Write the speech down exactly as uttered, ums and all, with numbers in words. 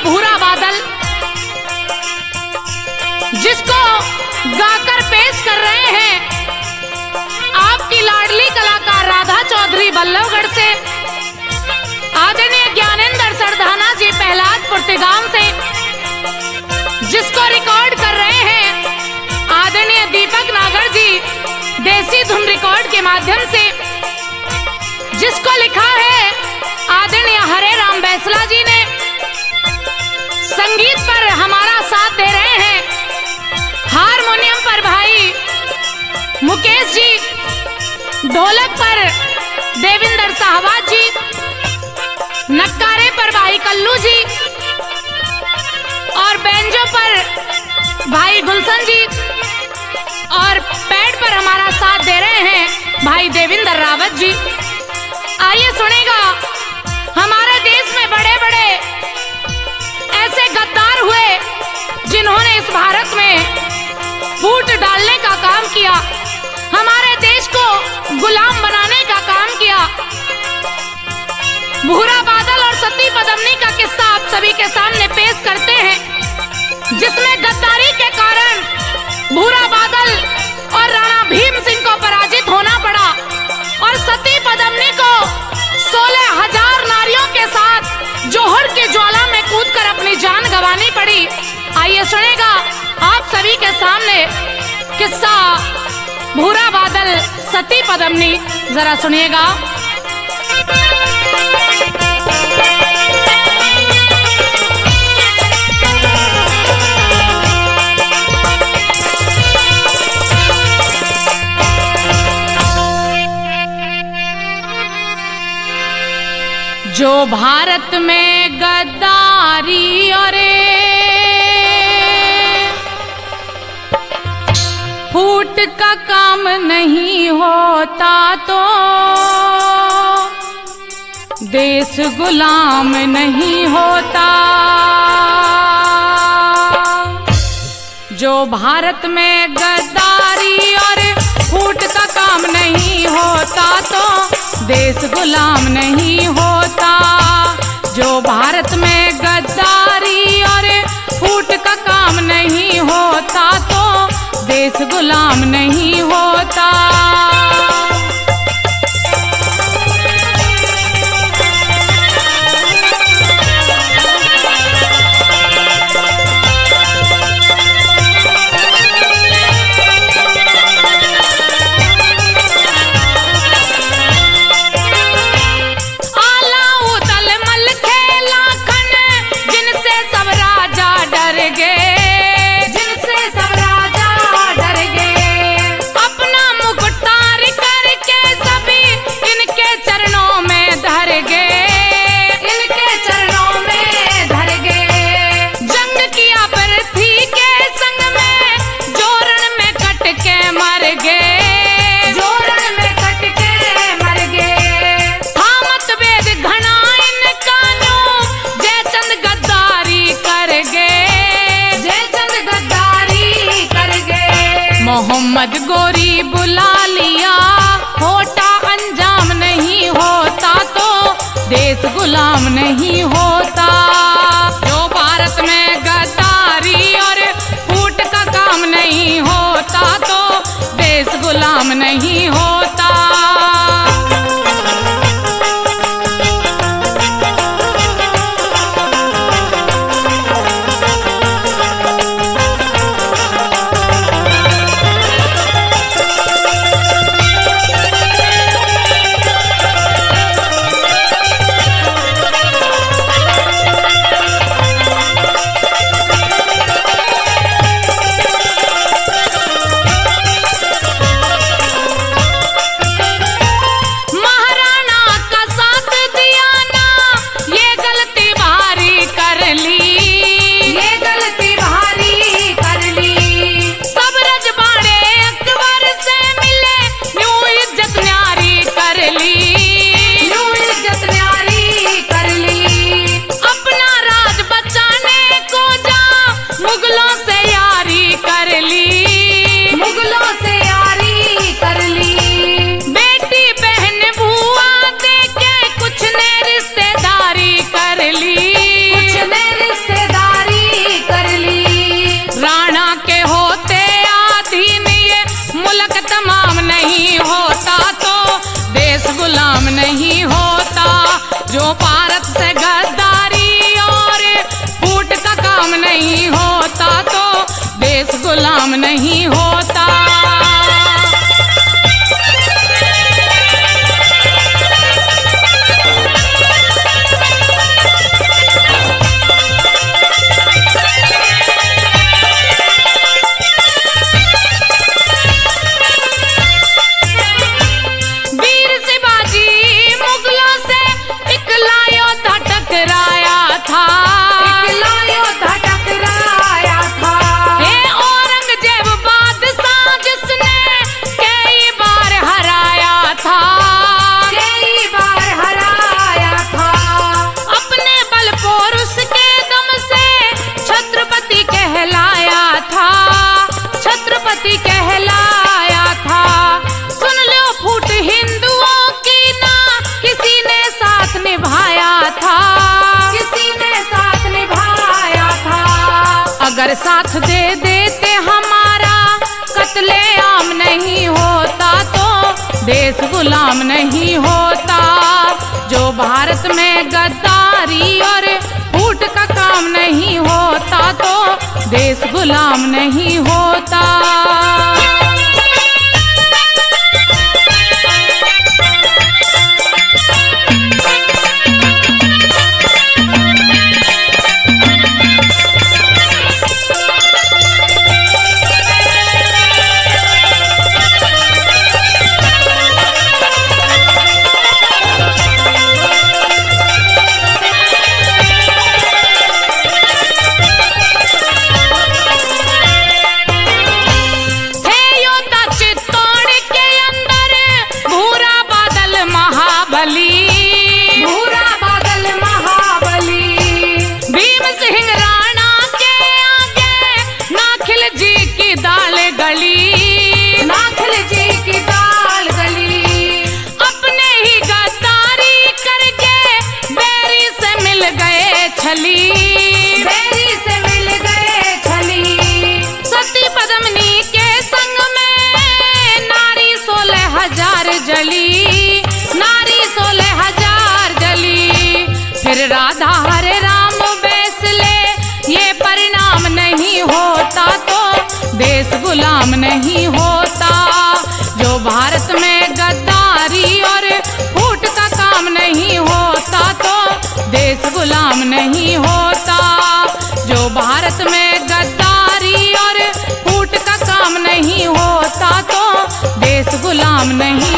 भूरा बादल, जिसको गाकर पेश कर रहे हैं आपकी लाडली कलाकार राधा चौधरी बल्लभगढ़ से, आदरणीय ज्ञानेंद्र सरधाना जी पहलादपुर तिगाम से, जिसको रिकॉर्ड कर रहे हैं आदरणीय दीपक नागर जी देसी धुन रिकॉर्ड के माध्यम से, जिसको लिखा है आदरणीय हरे राम बैसला जी ने। संगीत पर हमारा साथ दे रहे हैं हारमोनियम पर भाई मुकेश जी, ढोलक पर देविंदर साहबाज जी, नक्कारे पर भाई कल्लू जी और बैंजो पर भाई गुलशन जी, और पैड पर हमारा साथ दे रहे हैं भाई देविंदर रावत जी। आइए सुनेगा, हमारे देश में बड़े बड़े ऐसे गद्दार हुए जिन्होंने इस भारत में फूट डालने का काम किया, हमारे देश को गुलाम बनाने का काम किया। भूरा बादल और सती पद्मिनी का किस्सा आप सभी के सामने पेश करते हैं, जिसमें गद्दारी के कारण भूरा बादल और राणा भीम सिंह को पराजित होना पड़ा और सती पद्मिनी को सोलह हजार नारियों के साथ जोहर की ज्वाला में कूदकर अपनी जान गंवानी पड़ी। आइए सुनेगा आप सभी के सामने किस्सा भूरा बादल सती पद्मिनी, जरा सुनिएगा। जो भारत में गद्दारी और फूट का काम नहीं होता तो देश गुलाम नहीं होता। जो भारत में गद्दारी और फूट का काम नहीं होता तो देश गुलाम नहीं होता। जो भारत में गद्दारी और फूट का काम नहीं होता तो देश गुलाम नहीं होता। मोहम्मद गोरी बुला लिया, होता अंजाम नहीं होता तो देश गुलाम नहीं होता। जो भारत में गद्दारी और फूट का काम नहीं होता तो देश गुलाम नहीं होता। अगर साथ दे देते हमारा कत्ले आम नहीं होता तो देश गुलाम नहीं होता। जो भारत में गद्दारी और फूट का काम नहीं होता तो देश गुलाम नहीं होता। भूरा बादल महाबली भीम सिंह राणा के आगे नाखिल जी की दाल गली, नाखिल जी की दाल गली। अपने ही गद्दारी करके बैरी से मिल गए छली, बैरी से मिल गए छली। सती पद्मिनी के संग में नारी सोलह हजार जली, नारी सोलह हजार जली। फिर राधा हरे राम बैसले ये परिणाम नहीं होता तो देश गुलाम नहीं होता। जो भारत में गद्दारी और फूट का काम नहीं होता तो देश गुलाम नहीं होता। जो भारत में गद्दारी और फूट का काम नहीं होता तो देश गुलाम नहीं